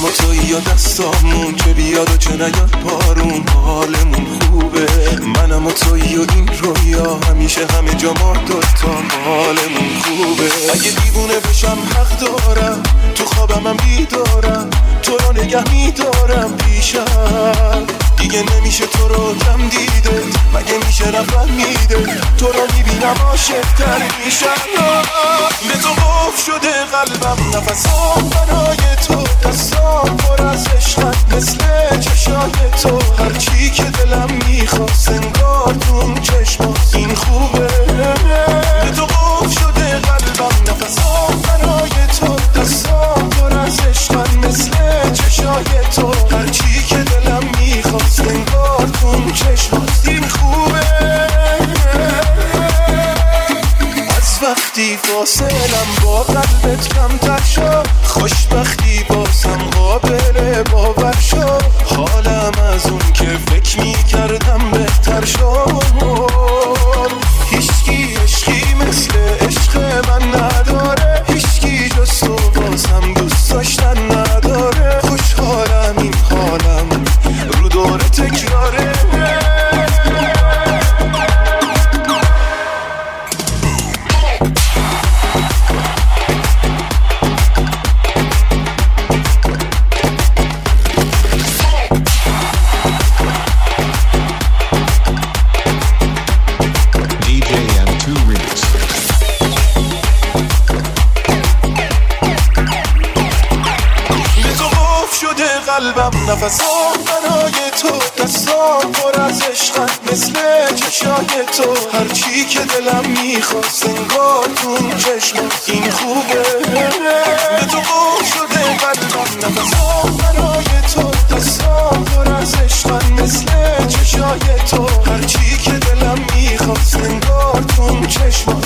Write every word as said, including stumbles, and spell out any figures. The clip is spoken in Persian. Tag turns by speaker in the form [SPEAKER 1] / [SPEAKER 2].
[SPEAKER 1] و تویی یا دستامون، چه بیاد و چه نیاد بارون حالمون خوبه. منم و تویی و این رویا همیشه همه جا ما دوتا حالمون خوبه. اگه دیوونه بشم حق دارم، تو خوابم هم بیدارم، تو رو نگه میدارم پیشم. دیگه نمیشه تو رو کم دیده، مگه میشه رفت میده، تو رو میبینم عاشق تر میشم. به تو قف شده قلبم، نفسام برای تو، دستام پر از عشقت مثل چشای تو. هرچی که دلم میخواست انگار تو چشمات این خوبه. به تو قف شده قلبم، نفسام برای تو، دستام پر از عشقت مثل چشای تو. هرچی که دلم میخواست انگار تو چشمات این خوبه. از وقتی فاصلم با قلبت کمتر شد، خوشبختی بازم قابل باور شد. حالم از اون که فکر میکردم بهتر شد. هیچکی عشقی مثل عشق من نداره، هیچکی جز تو بازم دوست داشتن نداره. خوشحالم این حالم رو دور تکراره. قلبم نفسام برای تو، دستام پر از عشقت مثل چشای تو. هرچی که دلم میخواست انگار تو چشمات این خوبه. به تو قول شده قلبم، نفسام برای تو، دستام پر از عشقت مثل چشای تو. هرچی که دلم میخواست انگار تو چشمات